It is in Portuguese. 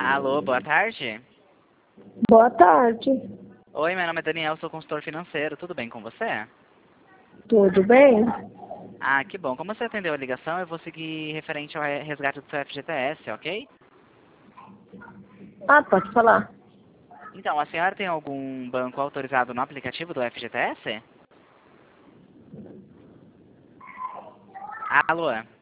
Alô, boa tarde. Boa tarde. Oi, meu nome é Daniel, sou consultor financeiro. Tudo bem com você? Tudo bem? Ah, que bom. Como você atendeu a ligação, eu vou seguir referente ao resgate do seu FGTS, ok? Ah, pode falar. Então, a senhora tem algum banco autorizado no aplicativo do FGTS? Alô?